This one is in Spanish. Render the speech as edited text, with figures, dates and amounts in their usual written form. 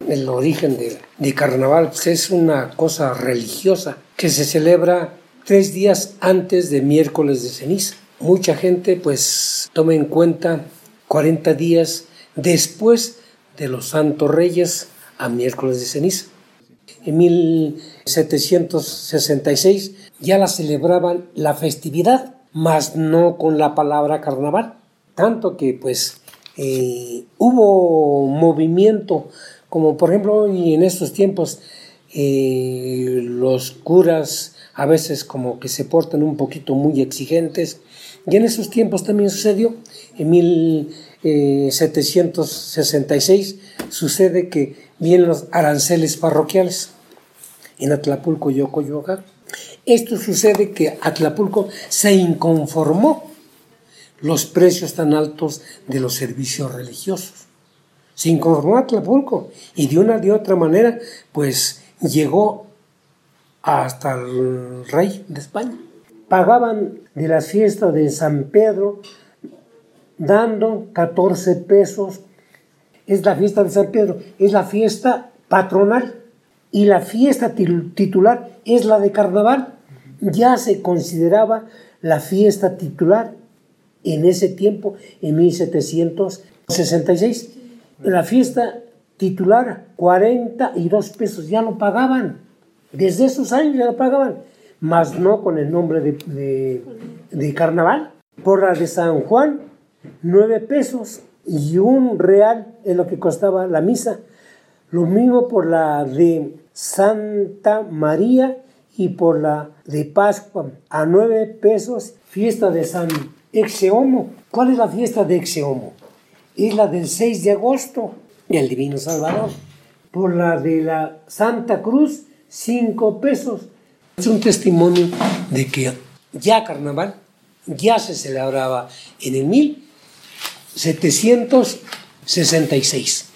el origen de carnaval, pues es una cosa religiosa que se celebra 3 días antes de miércoles de ceniza. Mucha gente pues toma en cuenta 40 días después de los Santos Reyes a miércoles de ceniza. En 1766 ya la celebraban la festividad, mas no con la palabra carnaval. Tanto que pues hubo movimiento, como por ejemplo hoy en estos tiempos los curas a veces como que se portan un poquito muy exigentes, y en esos tiempos también sucedió. En 1766 sucede que vienen los aranceles parroquiales en Atlapulco y Ocoyoacán. Esto sucede que Atlapulco se inconformó los precios tan altos de los servicios religiosos. Se inconformó Atlapulco y de otra manera pues llegó hasta el rey de España. Pagaban de la fiesta de San Pedro dando 14 pesos. Es la fiesta de San Pedro, es la fiesta patronal, y la fiesta titular es la de carnaval. Ya se consideraba la fiesta titular en ese tiempo, en 1766. La fiesta titular, 42 pesos, ya lo pagaban. Desde esos años ya lo pagaban, mas no con el nombre de carnaval. Por la de San Juan, 9 pesos y $1 es lo que costaba la misa. Lo mismo por la de Santa María y por la de Pascua, a 9 pesos. Fiesta de San Exeomo. ¿Cuál es la fiesta de Exeomo? Es la del 6 de agosto, el Divino Salvador. Por la de la Santa Cruz, 5 pesos. Es un testimonio de que ya carnaval ya se celebraba en el 1766.